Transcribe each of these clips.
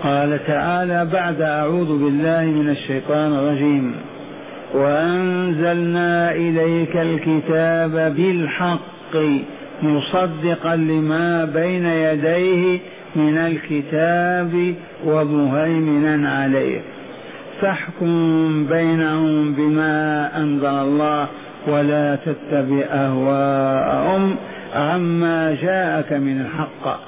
قال تعالى بعد أعوذ بالله من الشيطان الرجيم: وأنزلنا إليك الكتاب بالحق مصدقا لما بين يديه من الكتاب ومهيمنا عليه فاحكم بينهم بما أنزل الله ولا تتبع أهواءهم عما جاءك من الحق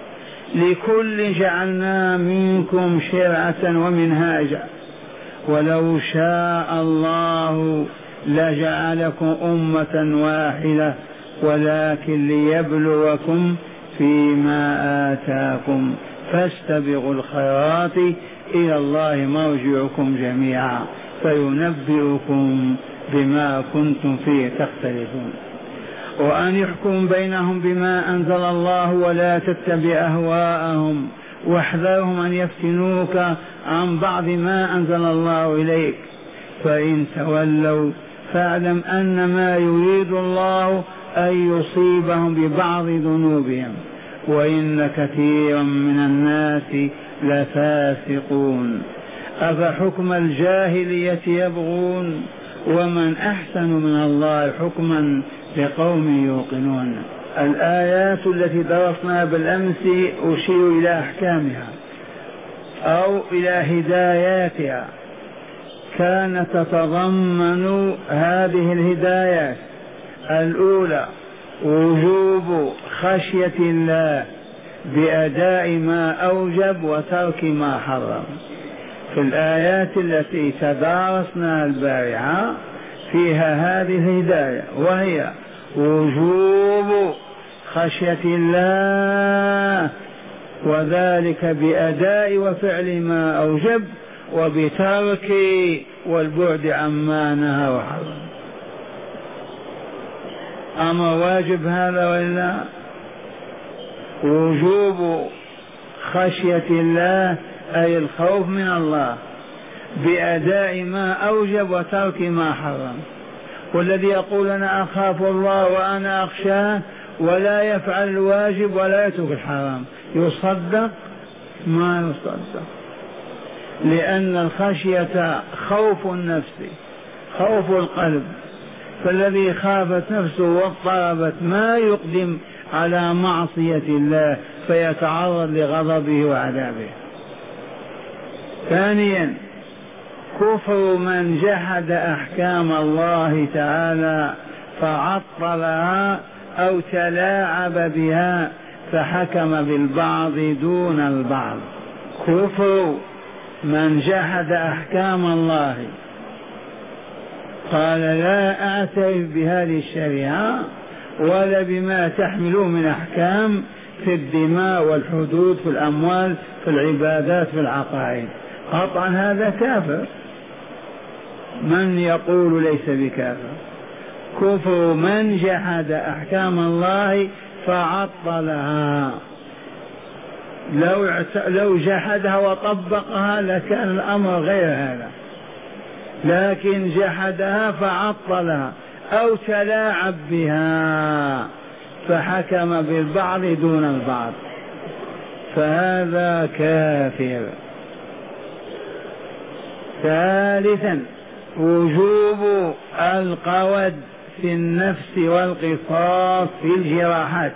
لكل جعلنا منكم شرعة ومنهاجا ولو شاء الله لجعلكم أمة واحدة ولكن ليبلوكم فيما آتاكم فاستبقوا الخيرات إلى الله مرجعكم جميعا فينبئكم بما كنتم فيه تختلفون وأن يحكم بينهم بما أنزل الله ولا تتبع أهواءهم واحذرهم أن يفتنوك عن بعض ما أنزل الله إليك فإن تولوا فاعلم أنما يريد الله أن يصيبهم ببعض ذنوبهم وإن كثيرا من الناس لفاسقون أفحكم الجاهلية يبغون ومن أحسن من الله حكما لقوم يوقنون. الآيات التي درسناها بالأمس أشير إلى أحكامها أو إلى هداياتها كانت تتضمن هذه الهدايات: الأولى وجوب خشية الله بأداء ما أوجب وترك ما حرم. في الآيات التي تدارسناها البارحة فيها هذه الهداية وهي وجوب خشية الله وذلك بأداء وفعل ما أوجب وبترك والبعد عما نهى وحرم. أما واجب هذا ولا وجوب خشية الله أي الخوف من الله بأداء ما أوجب وترك ما حرم. والذي يقول أنا أخاف الله وأنا أخشاه ولا يفعل الواجب ولا يترك الحرام يصدق؟ ما يصدق، لأن الخشية خوف النفس خوف القلب، فالذي خافت نفسه واضطربت ما يقدم على معصية الله فيتعرض لغضبه وعذابه. ثانيا كفر من جحد أحكام الله تعالى فعطلها أو تلاعب بها فحكم بالبعض دون البعض. كفر من جحد أحكام الله قال لا أعترف بهذه الشريعة ولا بما تحمله من أحكام في الدماء والحدود في الأموال في العبادات في العقائد، قطعا هذا كافر. من يقول ليس بكافر؟ كفر من جحد أحكام الله فعطلها، لو جحدها وطبقها لكان الأمر غير هذا، لكن جحدها فعطلها أو تلاعب بها فحكم بالبعض دون البعض فهذا كافر. ثالثا وجوب القود في النفس والقصاص في الجراحات.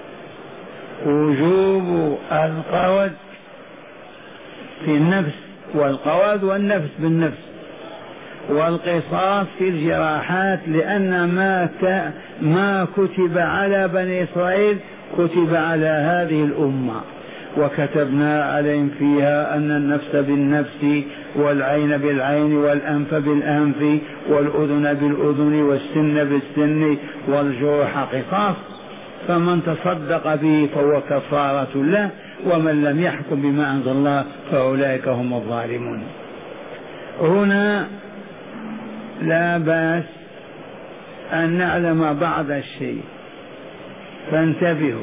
وجوب القود في النفس والقود والنفس بالنفس والقصاص في الجراحات، لأن ما كتب على بني إسرائيل كتب على هذه الأمة، وكتبنا عليهم فيها أن النفس بالنفس والعين بالعين والأنف بالأنف والأذن بالأذن والسن بالسن والجروح قصاص، فمن تصدق به فهو كفارة له ومن لم يحكم بما أنزل الله فأولئك هم الظالمون. هنا لا بأس أن نعلم بعض الشيء فانتبهوا.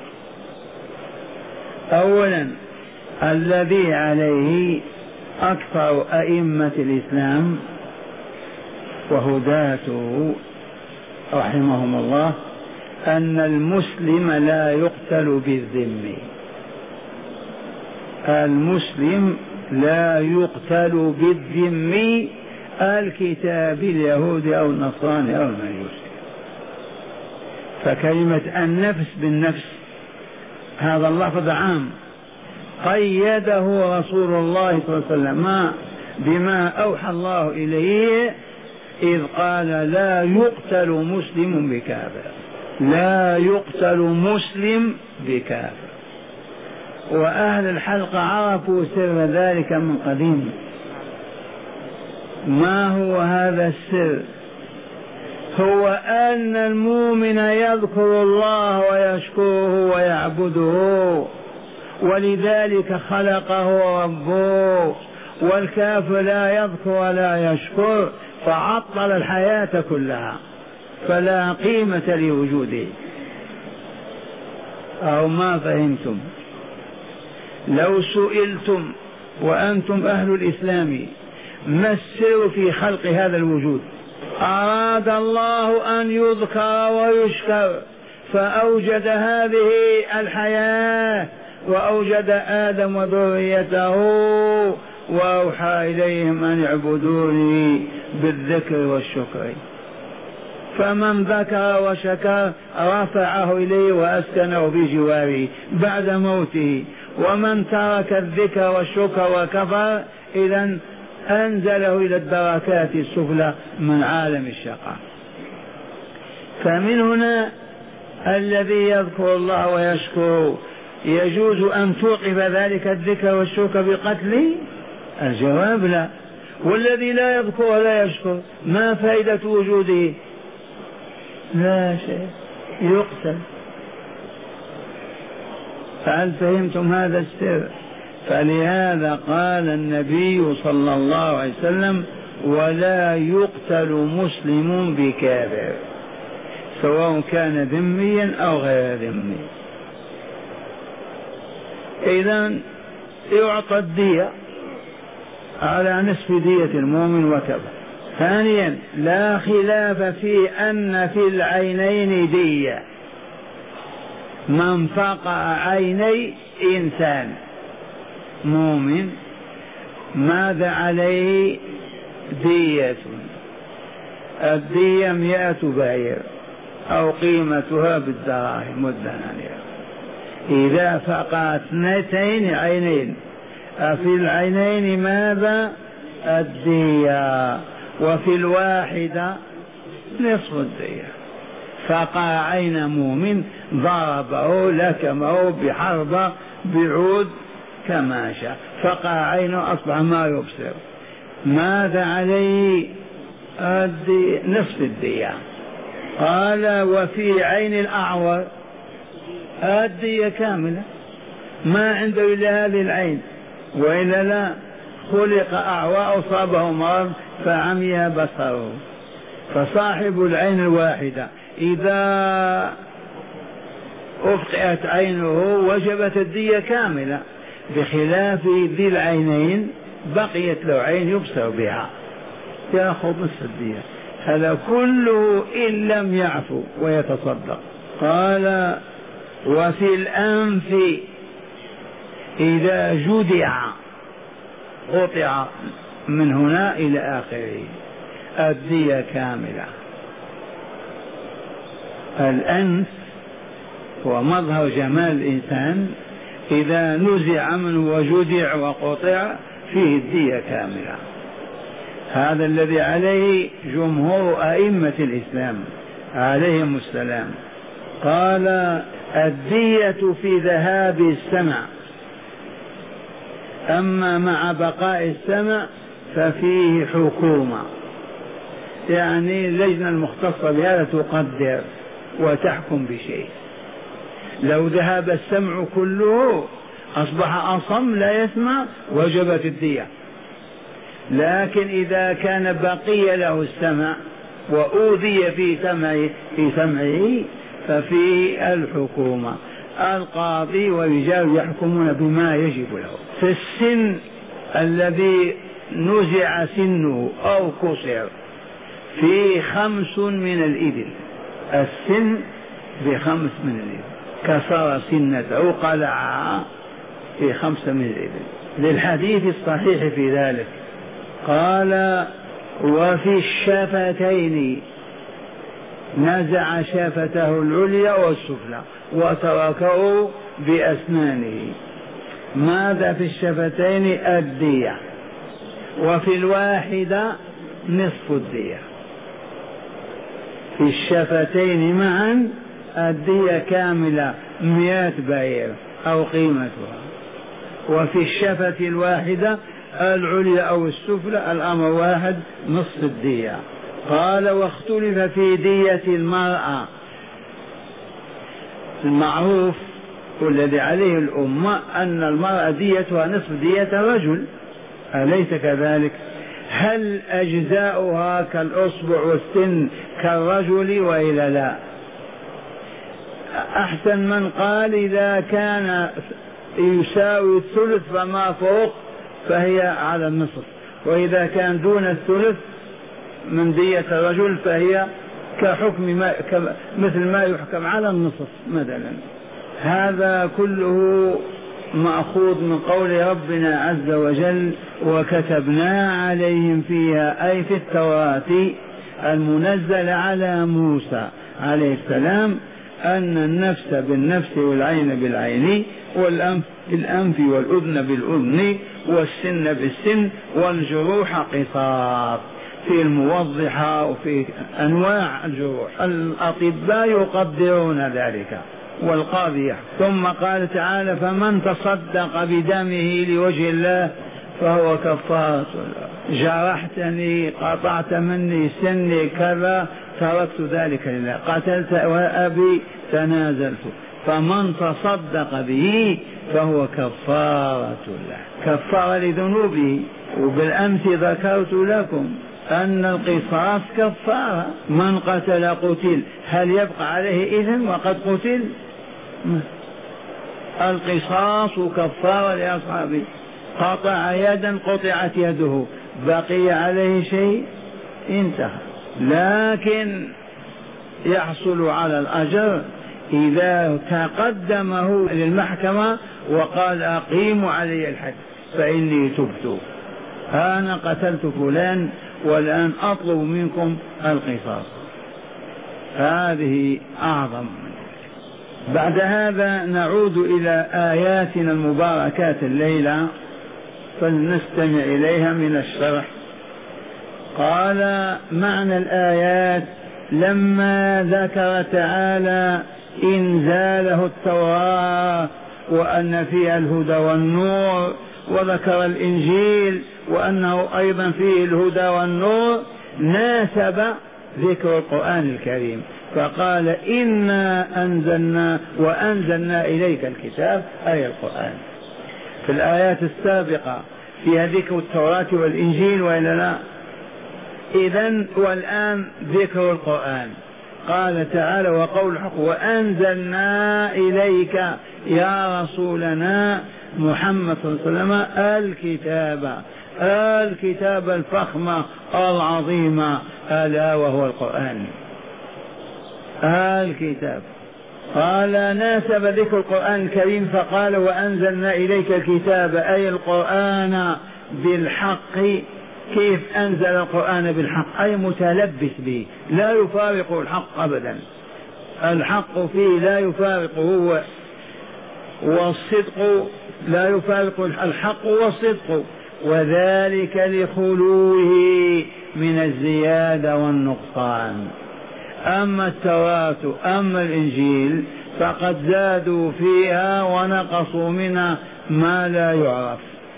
أولا الذي عليه أكثر أئمة الإسلام وهداته رحمهم الله أن المسلم لا يقتل بالذم، المسلم لا يقتل بالذم الكتاب اليهودي أو النصراني أو المجوسي. فكلمة النفس بالنفس هذا اللفظ عام قيده رسول الله صلى الله عليه وسلم بما أوحى الله إليه إذ قال لا يقتل مسلم بكافر، لا يقتل مسلم بكافر. وأهل الحلقة عرفوا سر ذلك من قديم. ما هو هذا السر؟ هو أن المؤمن يذكر الله ويشكره ويعبده، ولذلك خلقه ربه، والكافر لا يذكر ولا يشكر فعطل الحياة كلها فلا قيمة لوجوده. أو ما فهمتم؟ لو سئلتم وأنتم أهل الإسلام ما السر في خلق هذا الوجود؟ أراد الله أن يذكر ويشكر فأوجد هذه الحياة وأوجد آدم وذريته وأوحى إليهم أن يعبدوني بالذكر والشكر. فمن ذكر وشكر رفعه إليه وأسكنه بجواره بعد موته، ومن ترك الذكر والشكر وكفر إذن أنزله إلى الدركات السفلى من عالم الشقاء. فمن هنا الذي يذكر الله ويشكر يجوز أن توقف ذلك الذكر والشكر بقتله؟ الجواب لا. والذي لا يذكر ولا يشكر ما فائدة وجوده؟ لا شيء، يقتل. فهل فهمتم هذا السر؟ فلهذا قال النبي صلى الله عليه وسلم ولا يقتل مسلم بكافر سواء كان ذميا أو غير ذمي. إذن يعطى الدية على نصف دية المؤمن وكذا. ثانيا لا خلاف في أن في العينين دية. من فقع عيني إنسان مؤمن ماذا عليه؟ دية. الدية 100 بعير أو قيمتها بالدراهم والدنانير. إذا فقعت 2 عينين في العينين ماذا؟ الدية. وفي الواحدة نصف الدية. فقع عين مؤمن ضربه لكمه بحربة بعود كما شاء، فقع عينه أصبح ما يبصر، ماذا عليه؟ نصف الدية. قال وفي عين الأعور الدية كاملة، ما عنده إلا هذه العين، وإلا لا خلق أعوى أصابه مرض فعمي بصره. فصاحب العين الواحدة إذا أفقئت عينه وجبت الدية كاملة، بخلاف ذي العينين بقيت له عين يبصر بها يأخذ نصف الدية. هذا كله إن لم يعفو ويتصدق. قال وفي الأنف إذا جدع قطع من هنا إلى آخره الدية كاملة. الأنف هو مظهر جمال الإنسان، إذا نزع منه وجدع وقطع فيه الدية كاملة. هذا الذي عليه جمهور أئمة الإسلام عليهم السلام. قال الدية في ذهاب السمع، أما مع بقاء السمع ففيه حكومة، يعني اللجنة المختصة بهذا تقدر وتحكم بشيء. لو ذهب السمع كله أصبح أصم لا يسمع وجبت الدية. لكن إذا كان بقي له السمع وأوذي في سمعه ففيه الحكومة. القاضي والرجال يحكمون بما يجب له. في السن الذي نزع سنه أو كسر في 5 من الإبل، السن ب5 من الإبل، كسر سنته قلعها في 5 من الإبل، للحديث الصحيح في ذلك. قال وفي الشفتين، نزع شفته العليا والسفلى وتركه بأسنانه. ماذا في الشفتين؟ الدية، وفي الواحدة نصف الدية. في الشفتين معا الدية كاملة 100 بعير أو قيمتها، وفي الشفة الواحدة العليا أو السفلى الأمر واحد، نصف الدية. قال واختلف في دية المرأة. المعروف والذي عليه الأمة أن المرأة ديتها نصف دية الرجل، أليس كذلك؟ هل أجزاؤها كالأصبع والسن كالرجل وإلا لا؟ أحسن من قال إذا كان يساوي الثلث فما فوق فهي على النصف، وإذا كان دون الثلث من دية الرجل فهي كحكم مثل ما يحكم على النصف مثلا. هذا كله مأخوذ من قول ربنا عز وجل وكتبنا عليهم فيها، أي في التوراة المنزل على موسى عليه السلام، أن النفس بالنفس والعين بالعين والأنف بالأنف والأذن بالأذن والسن بالسن والجروح قصاص، في الموضحة وفي أنواع الجروح. الأطباء يقدرون ذلك والقاضي. ثم قال تعالى فمن تصدق بدمه لوجه الله فهو كفارة. جرحتني، قطعت مني سني كذا، تركت ذلك لله، قتلت وأبي تنازلت، فمن تصدق به فهو كفارة له، كفارة لذنوبه. وبالأمس ذكرت لكم أن القصاص كفارة، من قتل قتل، هل يبقى عليه إثم وقد قتل؟ القصاص كفارة لأصحابه، قطع يدا قطعت يده، بقي عليه شيء؟ انتهى. لكن يحصل على الأجر إذا تقدمه للمحكمة وقال أقيموا علي الحد فإني تبت، أنا قتلت فلان والآن أطلب منكم القصاص. هذه أعظم. بعد هذا نعود إلى آياتنا المباركات الليلة فلنستمع إليها من الشرح. قال معنى الآيات لما ذكر تعالى إنزاله التوراة وأن فيها الهدى والنور، وذكر الإنجيل وأنه أيضا فيه الهدى والنور، ناسب ذكر القرآن الكريم فقال إنا أنزلنا وأنزلنا إليك الكتاب، أي القرآن. في الآيات السابقة فيها ذكر التوراة والإنجيل وإلا لا؟ إذن والآن ذكر القرآن. قال تعالى وقول الحق وأنزلنا إليك يا رسولنا محمد صلى الله عليه وسلم الكتاب الفخم العظيم ألا وهو القرآن. الكتاب. قال ناسب ذكر القرآن الكريم فقال وأنزلنا إليك الكتاب أي القرآن بالحق. كيف أنزل القرآن بالحق؟ أي متلبس به، لا يفارق الحق أبدا، الحق فيه لا يفارقه، والصدق لا يفارق الحق والصدق، وذلك لخلوه من الزيادة والنقصان. أما التوراة أما الإنجيل فقد زادوا فيها ونقصوا منها ما لا يعرف،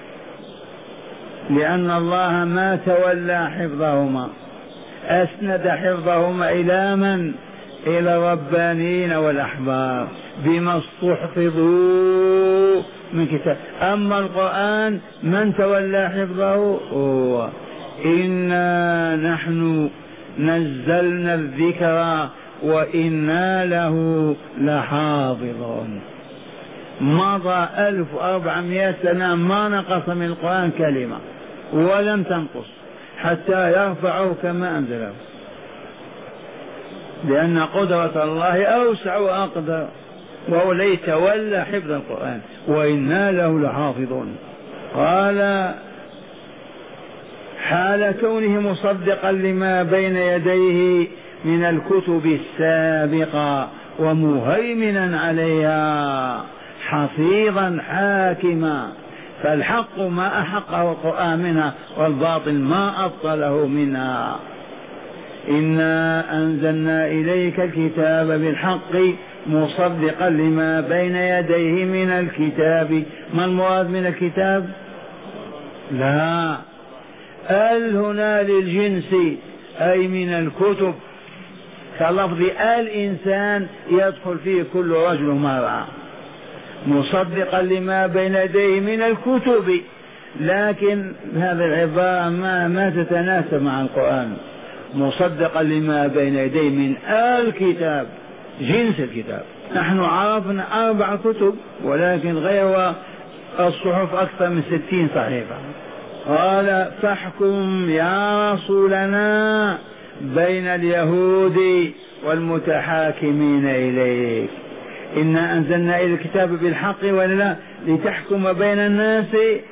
لأن الله ما تولى حفظهما، أسند حفظهما إلى من؟ إلى الربانيين والأحبار بما استحفظوا من كتاب. أما القرآن من تولى حفظه هو. إنا نحن نزلنا الذكر وإنا له لحافظون. مضى 1400 سنة ما نقص من القرآن كلمة ولم تنقص حتى يرفعه كما أنزله، لأن قدرة الله أوسع وأقدر. وهو الذي تولى حفظ القرآن وإنا له لحافظون. قال حال كونه مصدقا لما بين يديه من الكتب السابقة ومهيمنا عليها حفيظا حاكما، فالحق ما أحقه القرآن منها والباطل ما أبطله منها. إنا أنزلنا إليك الكتاب بالحق مصدقا لما بين يديه من الكتاب. ما المراد من الكتاب؟ لا، هنا للجنس أي من الكتب، كلفظ الإنسان يدخل فيه كل رجل ومرأة، مصدقا لما بين يديه من الكتب. لكن هذه العبارة ما تتناسب مع القرآن. مصدقا لما بين يديه من الكتاب، جنس الكتاب. نحن عرفنا 4 كتب ولكن غير الصحف أكثر من 60 صحيفة. قال فاحكم يا رسولنا بين اليهود والمتحاكمين إليك. إنا أنزلنا إلى الكتاب بالحق ولا لتحكم بين الناس،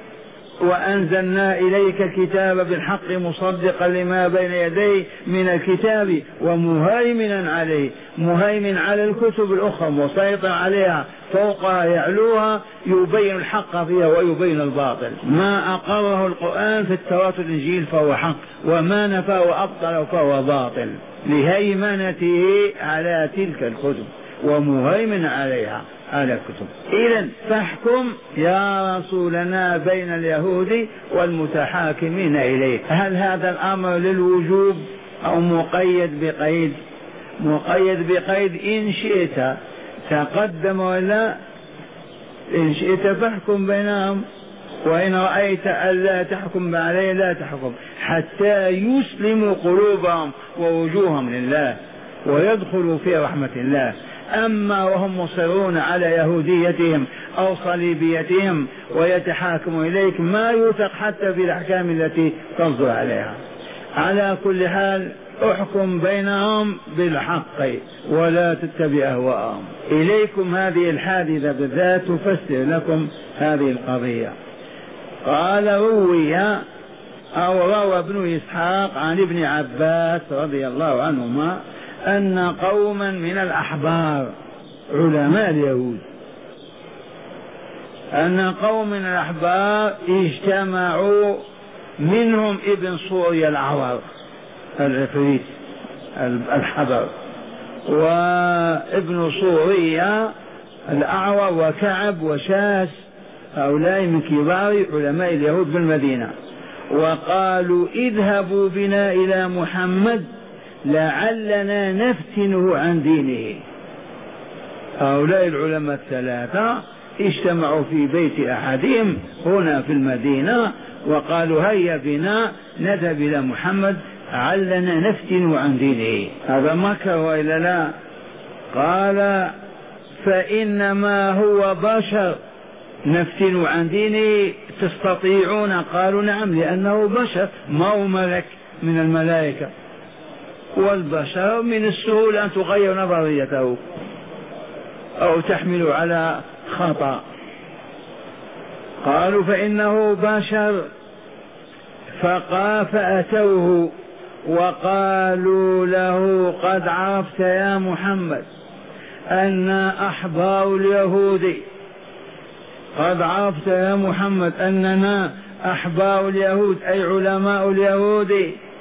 وأنزلنا إليك الكتاب بالحق مصدقا لما بين يديه من الكتاب ومهيمنا عليه، مهيمن على الكتب الأخرى مسيطر عليها فوقها يعلوها، يبين الحق فيها ويبين الباطل. ما أقره القرآن في التوراة والإنجيل فهو حق، وما نفاه وأبطله فهو باطل لهيمنته على تلك الكتب ومهيمن عليها على الكتب. إذن فاحكم يا رسولنا بين اليهود والمتحاكمين إليه. هل هذا الأمر للوجوب أو مقيد بقيد؟ مقيد بقيد إن شئت تقدم ولا إن شئت فاحكم بينهم، وإن رأيت ألا تحكم عليه لا تحكم حتى يسلموا قلوبهم ووجوههم لله ويدخلوا في رحمة الله. أما وهم مصرون على يهوديتهم أو صليبيتهم ويتحاكموا إليك ما يوثق حتى في الأحكام التي تصدر عليها. على كل حال احكم بينهم بالحق ولا تتبع أهواءهم. إليكم هذه الحادثة بالذات تفسر لكم هذه القضية. قال روى ابن إسحاق عن ابن عباس رضي الله عنهما أن قوما من الأحبار علماء اليهود، أن قوم من الأحبار اجتمعوا، منهم ابن صوريا العور العفريت الحبر، وابن صوريا الأعور وكعب وشاس، هؤلاء من كبار علماء اليهود بالمدينة، وقالوا اذهبوا بنا إلى محمد لعلنا نفتنه عن دينه. هؤلاء العلماء الثلاثة اجتمعوا في بيت أحدهم هنا في المدينة وقالوا هيا بنا نذهب إلى محمد علنا نفتنه عن دينه. هذا مكر وإلا لا؟ قال فإنما هو بشر نفتن عن دينه تستطيعون؟ قالوا نعم لأنه بشر ما هو ملك من الملائكة، والبشر من السهول أن تغير نظريته أو تحمل على خطأ. قالوا فإنه بشر، فأتوه وقالوا له قد عرفت يا محمد أن أحبار اليهود، قد عرفت يا محمد أننا أحبار اليهود أي علماء اليهود،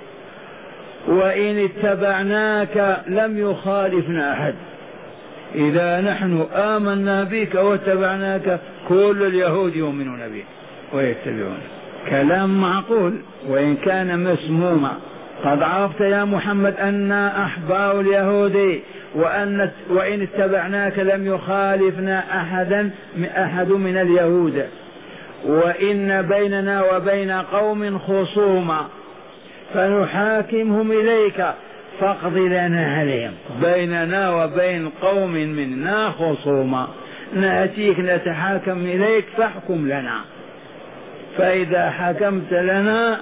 وإن اتبعناك لم يخالفنا أحد. إذا نحن آمنا بك واتبعناك كل اليهود يؤمنون بك ويتبعون. كلام معقول وإن كان مسموما. قد عرفت يا محمد أن أحبار اليهود وإن اتبعناك لم يخالفنا أحد من اليهود، وإن بيننا وبين قوم خصومة فنحاكمهم إليك فاقض لنا عليهم. بيننا وبين قوم منا خصومة، نأتيك نتحاكم إليك فاحكم لنا، فإذا حكمت لنا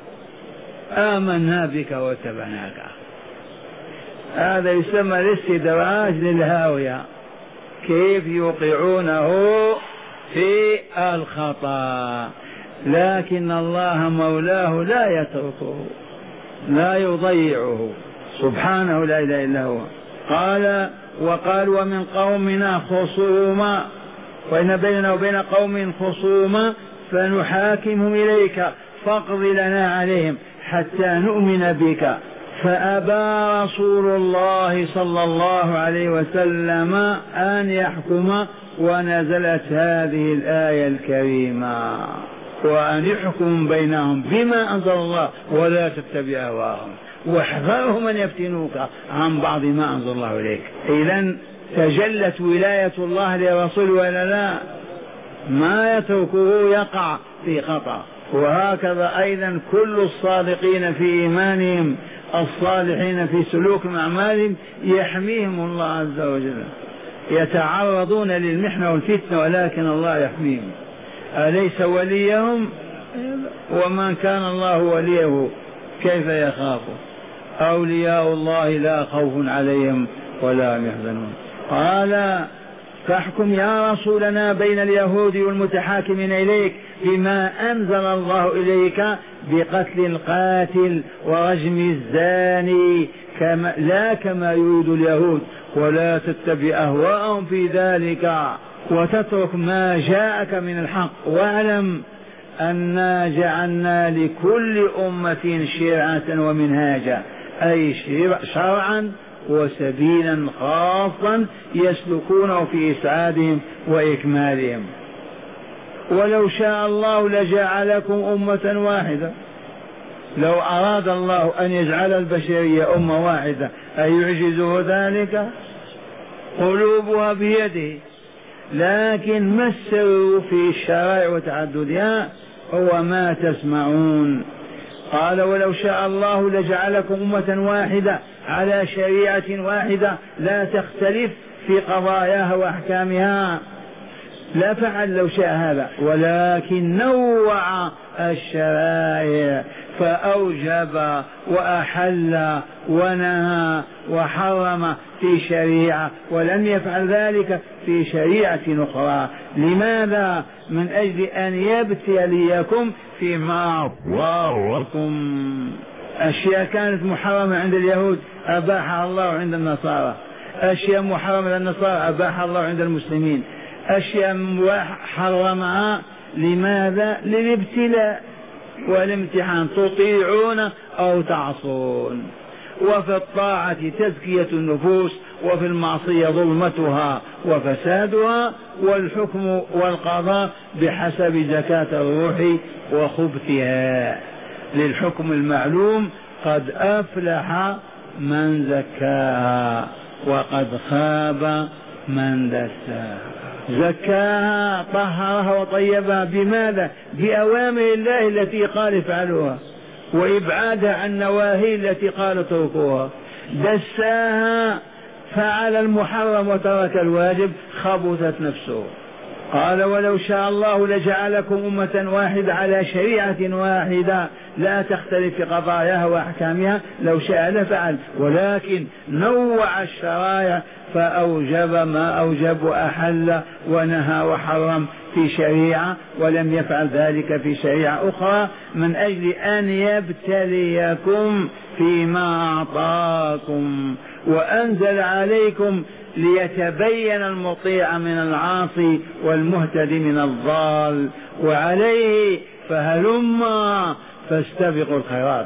آمنا بك واتبعناك. هذا يسمى الاستدراج للهاوية. كيف يوقعونه في الخطأ، لكن الله مولاه لا يتركه لا يضيعه سبحانه لا إله إلا هو. وقال ومن قومنا خصوما وإن بيننا وبين قوم خصوما فنحاكمهم إليك فاقض لنا عليهم حتى نؤمن بك. فأبى رسول الله صلى الله عليه وسلم أن يحكم، ونزلت هذه الآية الكريمة وأن يحكم بينهم بما أنزل الله ولا تتبع أهواءهم واحذرهم أن يفتنوك عن بعض ما أنزل الله إليك. إذن تجلت ولاية الله لرسوله ولا لا؟ ما يتركه يقع في خطأ. وهكذا أيضا كل الصادقين في إيمانهم الصالحين في سلوك أعمالهم يحميهم الله عز وجل، يتعرضون للمحنة والفتنة ولكن الله يحميهم. أليس وليهم؟ ومن كان الله وليه كيف يخاف؟ أولياء الله لا خوف عليهم ولا هم يحزنون. قال فاحكم يا رسولنا بين اليهود والمتحاكمين إليك بما أنزل الله إليك بقتل القاتل ورجم الزاني لا كما يريد اليهود، ولا تتبع أهواءهم في ذلك وتترك ما جاءك من الحق. واعلم أنا جعلنا لكل أمة شرعة ومنهاجا، أي شرعا وسبيلا خاصا يسلكونه في إسعادهم وإكمالهم. ولو شاء الله لجعلكم أمة واحدة، لو أراد الله أن يجعل البشرية أمة واحدة أيعجزه ذلك؟ قلوبها بيده. لكن ما السر في الشرائع وتعددها؟ هو ما تسمعون. قال ولو شاء الله لجعلكم أمة واحدة على شريعة واحدة لا تختلف في قضاياها وأحكامها، لا فعل لو شاء هذا، ولكن نوع الشرائع فأوجب وأحل ونهى وحرم في شريعة، ولم يفعل ذلك في شريعة أخرى. لماذا؟ من أجل أن يبتليكم فيما أعطاكم. أشياء كانت محرمة عند اليهود أباحها الله عند النصارى، أشياء محرمة عند النصارى أباحها الله عند المسلمين، أشياء حرمها. لماذا؟ للابتلاء والامتحان، تطيعون أو تعصون. وفي الطاعة تزكية النفوس، وفي المعصية ظلمتها وفسادها، والحكم والقضاء بحسب زكاة الروح وخبثها. للحكم المعلوم قد أفلح من زكاها وقد خاب من دساها. زكاها طهرها وطيبها بماذا؟ بأوامر الله التي قال افعلوها وإبعادها عن نواهي التي قال اتركوها. دساها فعل المحرم وترك الواجب، خبثت نفسه. قال ولو شاء الله لجعلكم أمة واحدة على شريعة واحدة لا تختلف في قضاياها وأحكامها، لو شاء لفعل، ولكن نوع الشرائع فأوجب ما أوجب وأحل ونهى وحرم في شريعة، ولم يفعل ذلك في شريعة أخرى من أجل أن يبتليكم فيما أعطاكم. وأنزل عليكم ليتبين المطيع من العاصي والمهتدي من الضال، وعليه فهلما فاستبقوا الخيرات.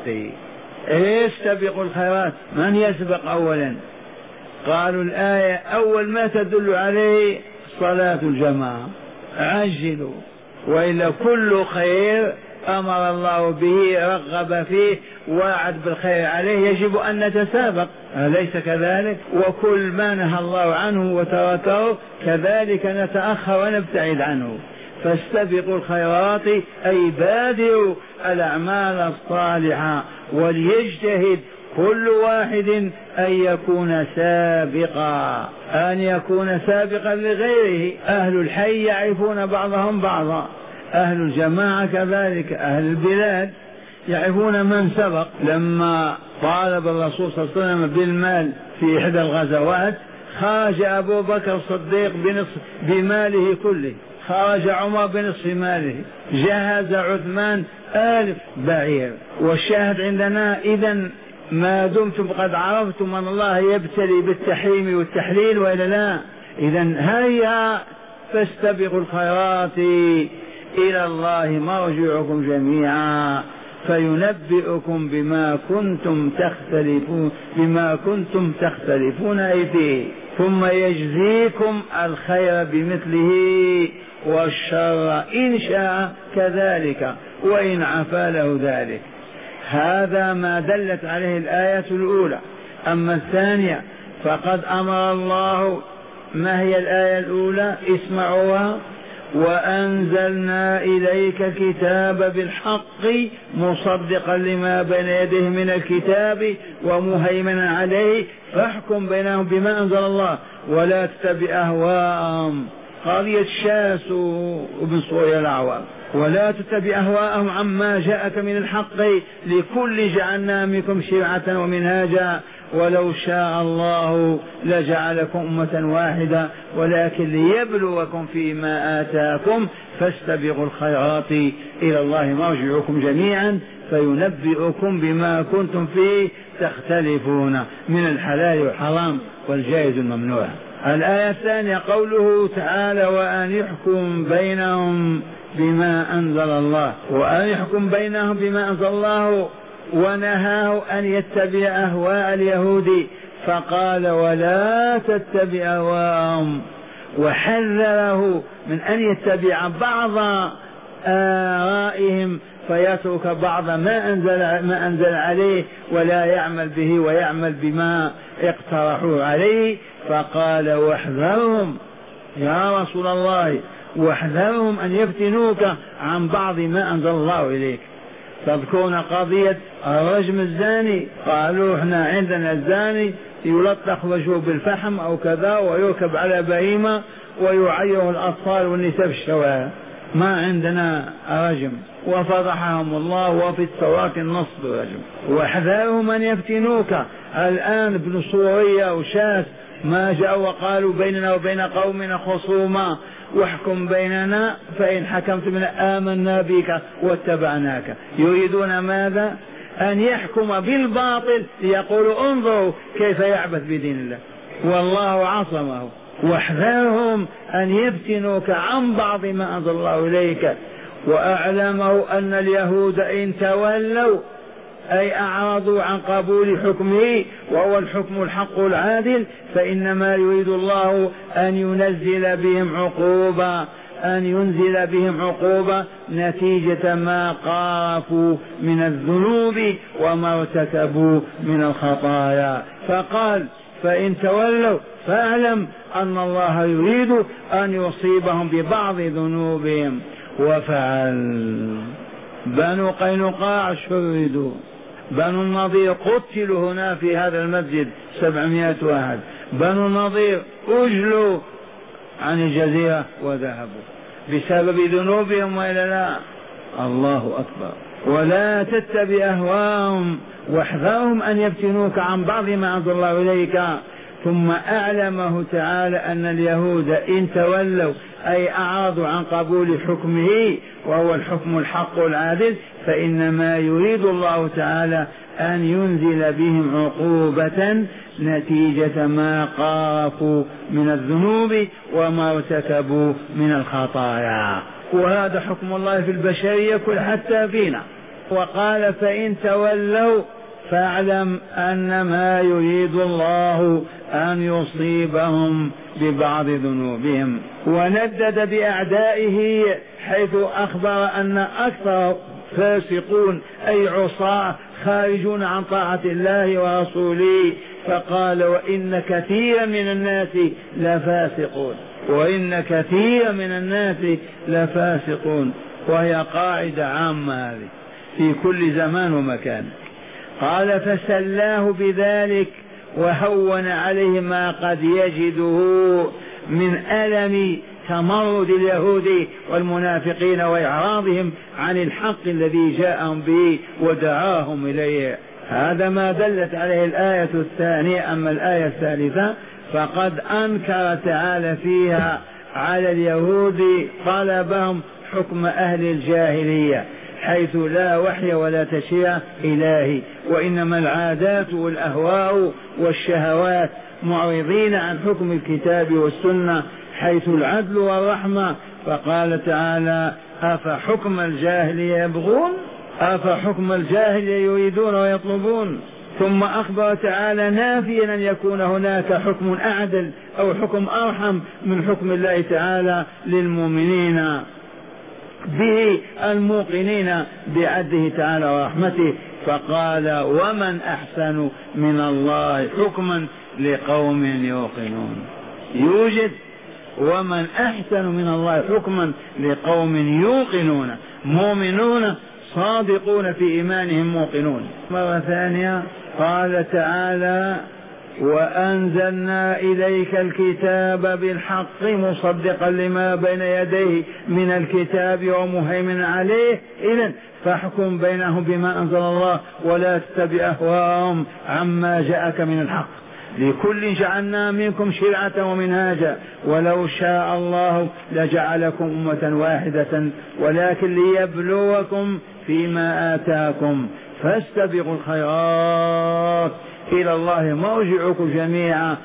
استبقوا الخيرات. من يسبق أولا؟ قالوا الآية أول ما تدل عليه صلاة الجماعة، عجلوا، وإلا كل خير أمر الله به رغب فيه وعد بالخير عليه يجب أن نتسابق، أليس كذلك؟ وكل ما نهى الله عنه وتركه كذلك نتأخر ونبتعد عنه. فاستبقوا الخيرات أي بادروا الأعمال الصالحة، وليجتهد كل واحد أن يكون سابقا، أن يكون سابقا لغيره. أهل الحي يعرفون بعضهم بعضا، أهل الجماعة كذلك، أهل البلاد يعرفون من سبق. لما طالب الرسول صلى الله عليه وسلم بالمال في إحدى الغزوات خرج أبو بكر الصديق بماله كله، خرج عمر بنصف ماله، جهز عثمان 1000 بعير. والشاهد عندنا إذن ما دمتم قد عرفتم أن الله يبتلي بالتحريم والتحليل وإلا لا، إذن هيا فاستبقوا الخيرات إلى الله مرجعكم جميعا فينبئكم بما كنتم تختلفون أي فيه، ثم يجزيكم الخير بمثله والشر إن شاء كذلك وإن عفا له ذلك. هذا ما دلت عليه الآية الأولى. أما الثانية فقد أمر الله. ما هي الآية الأولى؟ اسمعوها: وأنزلنا إليك الكتاب بالحق مصدقا لما بين يديه من الكتاب ومهيمنا عليه فاحكم بينهم بما أنزل الله ولا تتبع أهواءهم. قضية شاس وابن صويا الأعوام. ولا تتبع أهواءهم عما جاءك من الحق لكل جعلنا منكم شرعة ومنهاجا ولو شاء الله لجعلكم أمة واحدة ولكن ليبلوكم فيما آتاكم فاستبقوا الخيرات إلى الله مرجعكم جميعا فينبئكم بما كنتم فيه تختلفون من الحلال والحرام والجائز والممنوع. الآية الثانية قوله تعالى: وأن يحكم بينهم بما أنزل الله. وأن يحكم بينهم بما أنزل الله، ونهاه أن يتبع أهواء اليهود فقال: ولا تتبع أهواءهم، وحذره من أن يتبع بعض آرائهم فيترك بعض ما أنزل عليه ولا يعمل به ويعمل بما اقترحوا عليه. فقال: واحذرهم يا رسول الله، واحذرهم أن يفتنوك عن بعض ما أنزل الله إليك. تذكرون قضية الرجم الزاني؟ قالوا احنا عندنا الزاني يلطخ وجهه بالفحم أو كذا ويركب على بهيمة ويعيره الأطفال والنساء في الشوارع، ما عندنا رجم. وفضحهم الله وفي التوراة النص بالرجم. واحذرهم أن يفتنوك. الآن ابن سوريا وشاس ما جاءوا وقالوا بيننا وبين قومنا خصومة واحكم بيننا فإن حكمت بنا آمنا بك واتبعناك. يريدون ماذا؟ أن يحكم بالباطل ليقولوا انظروا كيف يعبث بدين الله والله عصمه. واحذرهم أن يفتنوك عن بعض ما أنزل الله إليك. وأعلمه أن اليهود إن تولوا أي أعرضوا عن قبول حكمه وهو الحكم الحق العادل فإنما يريد الله أن ينزل بهم عقوبة نتيجة ما قارفوا من الذنوب وما ارتكبوا من الخطايا. فقال: فإن تولوا فاعلم أن الله يريد أن يصيبهم ببعض ذنوبهم. وفعل. بنو قينقاع شردوا، بنو النضير قتلوا هنا في هذا المسجد 700 واحد، بنو النضير أجلوا عن الجزيرة وذهبوا بسبب ذنوبهم وإلا لا؟ الله أكبر. ولا تتبع أهواءهم واحذرهم أن يفتنوك عن بعض ما أنزل الله إليك. ثم أعلمه تعالى أن اليهود إن تولوا أي أعرضوا عن قبول حكمه وهو الحكم الحق العادل فإنما يريد الله تعالى أن ينزل بهم عقوبة نتيجة ما قارفوا من الذنوب وما ارتكبوا من الخطايا. وهذا حكم الله في البشرية كل حتى فينا. وقال: فإن تولوا فاعلم أنما يريد الله أن يصيبهم ببعض ذنوبهم. وندد بأعدائه حيث أخبر أن أكثر فاسقون أي عصاة خارجون عن طاعة الله ورسوله. فقال: وإن كثيرا من الناس لفاسقون، وإن كثيرا من الناس لفاسقون. وهي قاعدة عامة هذه في كل زمان ومكان. قال: فسلاه بذلك وهون عليه ما قد يجده من ألم تمرد اليهود والمنافقين وإعراضهم عن الحق الذي جاءهم به ودعاهم إليه. هذا ما دلت عليه الآية الثانية. أما الآية الثالثة فقد أنكر تعالى فيها على اليهود طلبهم حكم أهل الجاهلية، حيث لا وحي ولا تشريع إلهي، وإنما العادات والأهواء والشهوات، معرضين عن حكم الكتاب والسنة حيث العدل والرحمة. فقال تعالى: أفحكم الجاهلية يبغون، أفحكم الجاهلية يريدون ويطلبون. ثم أخبر تعالى نافيا أن يكون هناك حكم أعدل أو حكم أرحم من حكم الله تعالى للمؤمنين به الموقنين بعدله تعالى ورحمته. فقال: ومن أحسن من الله حكما لقوم يوقنون. يوجد ومن أحسن من الله حكما لقوم يوقنون، مؤمنون صادقون في إيمانهم موقنون. مرة ثانية قال تعالى: وأنزلنا إليك الكتاب بالحق مصدقا لما بين يديه من الكتاب ومهيمن عليه، إذن فاحكم بينهم بما أنزل الله ولا تتبع أهواءهم عما جاءك من الحق، لكل جعلنا منكم شرعة ومنهاجا ولو شاء الله لجعلكم أمة واحدة ولكن ليبلوكم فيما آتاكم فاستبقوا الخيرات إلى الله مرجعكم جميعا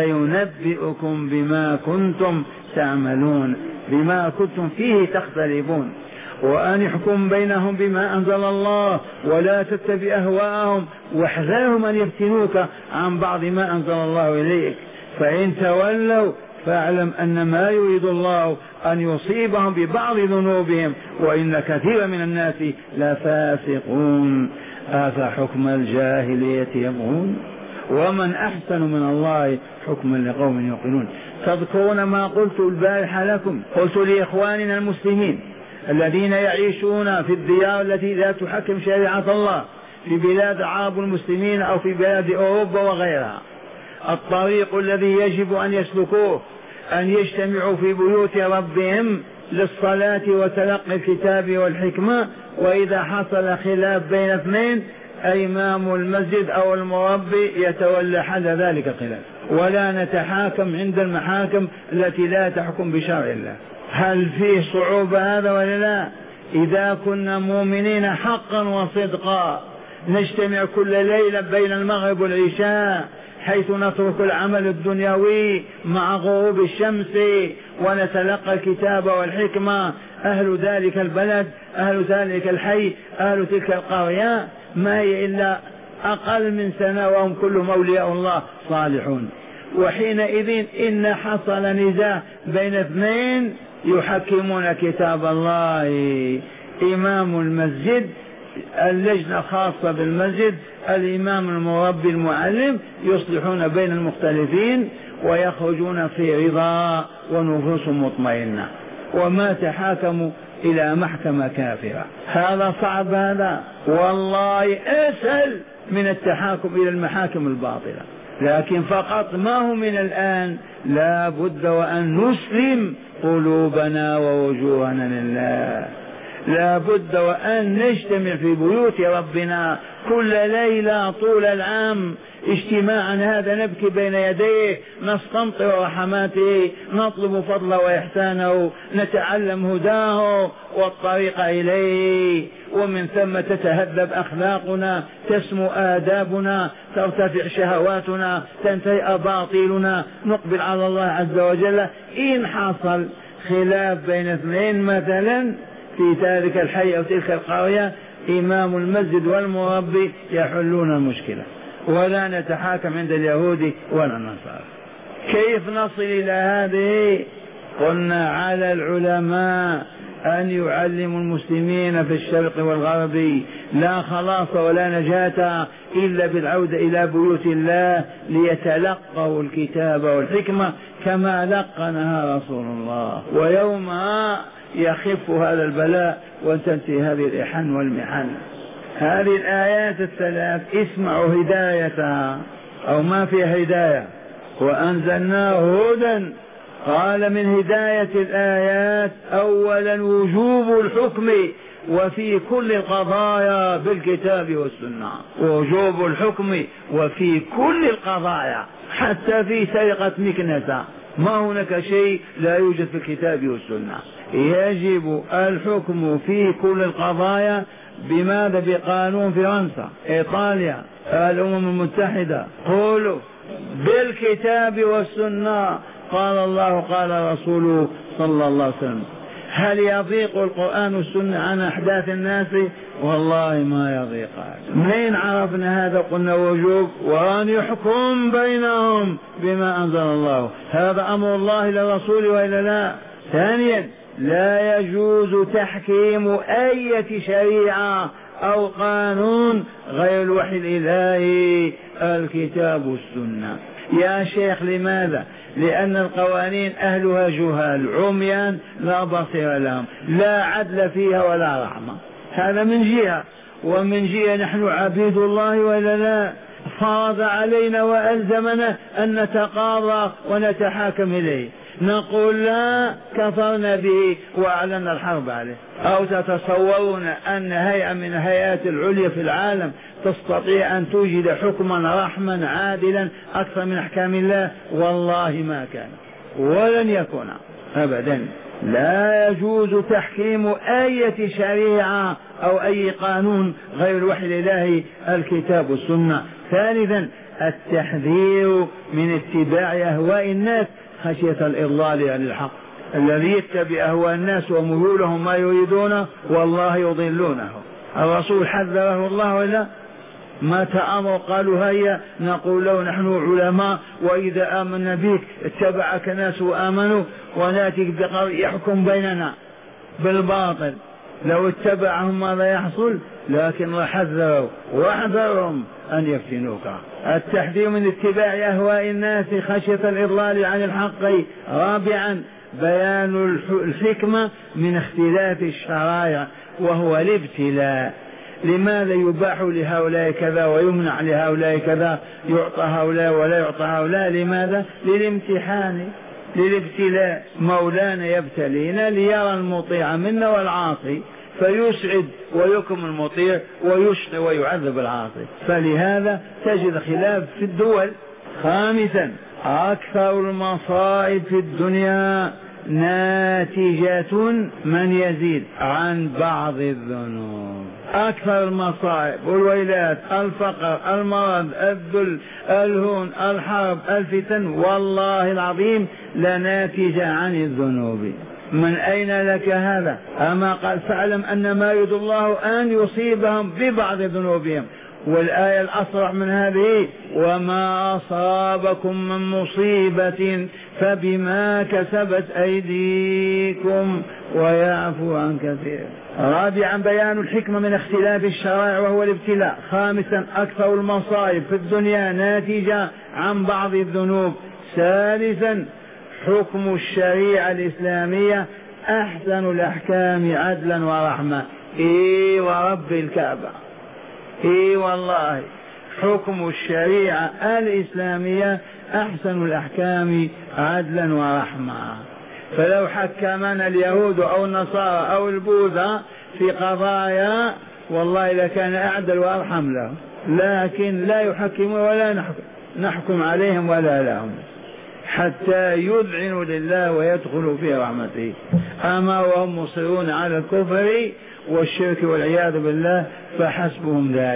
فينبئكم بما كنتم تعملون، بما كنتم فيه تختلفون. وأن يحكم بينهم بما أنزل الله ولا تتبع أهواءهم واحذرهم أن يفتنوك عن بعض ما أنزل الله إليك، فإن تولوا فاعلم أن ما يريد الله أن يصيبهم ببعض ذنوبهم وإن كثيرا من الناس لفاسقون. أفحكم الجاهلية يبغون ومن أحسن من الله حكما لقوم يوقنون. تذكرون ما قلت البارحة لكم، قلت لإخواننا المسلمين الذين يعيشون في الديار التي لا تحكم شريعة الله في بلاد العرب المسلمين أو في بلاد أوروبا وغيرها، الطريق الذي يجب أن يسلكوه أن يجتمعوا في بيوت ربهم للصلاة وتلقي الكتاب والحكمة، وإذا حصل خلاف بين اثنين إمام المسجد أو المربي يتولى حل ذلك الخلاف، ولا نتحاكم عند المحاكم التي لا تحكم بشرع الله. هل فيه صعوبة هذا ولا لا؟ إذا كنا مؤمنين حقا وصدقا نجتمع كل ليلة بين المغرب والعشاء حيث نترك العمل الدنيوي مع غروب الشمس ونتلقى الكتاب والحكمة، أهل ذلك البلد، أهل ذلك الحي، أهل تلك القرية ما هي إلا أقل من سنة وهم كلهم أولياء الله صالحون. وحينئذ إن حصل نزاع بين اثنين يحكمون كتاب الله، إمام المسجد، اللجنة الخاصة بالمسجد، الإمام المربي المعلم، يصلحون بين المختلفين ويخرجون في رضا ونفوس مطمئنة، وما تحاكموا إلى محكمة كافرة. هذا صعب هذا، والله أسهل من التحاكم إلى المحاكم الباطلة، لكن فقط ما هو من الآن لا بد وأن نسلم قلوبنا ووجوهنا لله، لا بد وأن نجتمع في بيوت ربنا كل ليلة طول العام اجتماعا هذا، نبكي بين يديه، نستمطر رحماته، نطلب فضله وإحسانه، نتعلم هداه والطريق إليه، ومن ثم تتهذب أخلاقنا، تسمو آدابنا، ترتفع شهواتنا، تنتهي أباطيلنا، نقبل على الله عز وجل. إن حصل خلاف بين اثنين مثلا في ذلك الحي أو تلك القرية، إمام المسجد والمربي يحلون المشكلة، ولا نتحاكم عند اليهود ولا النصارى. كيف نصل إلى هذه؟ قلنا على العلماء أن يعلموا المسلمين في الشرق والغرب لا خلاص ولا نجاة إلا بالعودة إلى بيوت الله ليتلقوا الكتاب والحكمة كما لقنها رسول الله، ويومها يخف هذا البلاء وتنتهي هذه الإحن والمحن. هذه الآيات الثلاث اسمعوا هدايتها أو ما فيها هداية. وأنزلناه هدى، قال من هداية الآيات أولا وجوب الحكم وفي كل القضايا بالكتاب والسنة، وجوب الحكم وفي كل القضايا، حتى في سرقة مكنسة ما هناك شيء لا يوجد في الكتاب والسنة. يجب الحكم في كل القضايا. بماذا؟ بقانون فرنسا، إيطاليا، الأمم المتحدة، قولوا بالكتاب والسنة، قال الله قال رسوله صلى الله عليه وسلم. هل يضيق القرآن والسنة عن أحداث الناس؟ والله ما يضيق. منين عرفنا هذا؟ قلنا وجوب وأن يحكم بينهم بما أنزل الله. هذا أمر الله للرسول وإلا لا؟ ثانيا، لا يجوز تحكيم أي شريعة أو قانون غير الوحي الإلهي الكتاب والسنة. يا شيخ لماذا؟ لأن القوانين أهلها جهال عميان لا بصير لهم، لا عدل فيها ولا رحمة. هذا من جهة، ومن جهة نحن عبيد الله ولا لا؟ فرض علينا وألزمنا أن نتقاضى ونتحاكم إليه، نقول لا، كفرنا به وأعلن الحرب عليه. أو تتصورون أن هيئة من الهيئات العليا في العالم تستطيع أن توجد حكما رحما عادلا أكثر من أحكام الله؟ والله ما كان ولن يكون أبدا. لا يجوز تحكيم أي شريعة أو أي قانون غير الوحي الإلهي الكتاب والسنة. ثالثا، التحذير من اتباع أهواء الناس خشية الإضلال عن الحق. الذي يتبع أهواء الناس وميولهم ما يريدون والله يضلونه. الرسول حذره الله ولا ما تأمر؟ قالوا هيا نقول له نحن علماء وإذا آمنا بك اتبعك ناس وآمنوا، وناتيك بقول يحكم بيننا بالباطل. لو اتبعهم ماذا يحصل؟ لكن حذروا واحذرهم أن يفتنوك. التحذير من اتباع أهواء الناس خشية الإضلال عن الحق. رابعا، بيان الحكمة من اختلاف الشرائع وهو الابتلاء. لماذا يباح لهؤلاء كذا ويمنع لهؤلاء كذا، يعطى هؤلاء ولا يعطى هؤلاء؟ لماذا؟ للامتحان، للابتلاء. مولانا يبتلينا ليرى المطيع منا والعاصي، فيسعد ويكرم المطيع ويشقي ويعذب العاصي. فلهذا تجد خلاف في الدول. خامسا، أكثر المصائب في الدنيا ناتجة من يزيد عن بعض الذنوب. أكثر المصائب والويلات، الفقر، المرض، الذل، الهون، الحرب، الفتن، والله العظيم لناتجة عن الذنوب. من أين لك هذا؟ أما قال فاعلم أن ما يريد الله أن يصيبهم ببعض ذنوبهم. والآية الأصرح من هذه: وما أصابكم من مصيبة فبما كسبت أيديكم ويعفو عن كثير. رابعا، بيان الحكمة من اختلاف الشرائع وهو الابتلاء. خامسا، أكثر المصائب في الدنيا ناتجة عن بعض الذنوب. ثالثا، حكم الشريعة الإسلامية أحسن الأحكام عدلا ورحمة. إيه ورب الكعبة، إيه والله، حكم الشريعة الإسلامية أحسن الأحكام عدلا ورحمة. فلو حكمنا اليهود أو النصارى أو البوذا في قضايا والله لكان أعدل وأرحم لهم، لكن لا يحكمون ولا نحكم عليهم ولا لهم حتى يذعنوا لله ويدخلوا في رحمته. أما وهم مصرون على الكفر والشرك والعياذ بالله فحسبهم ذلك.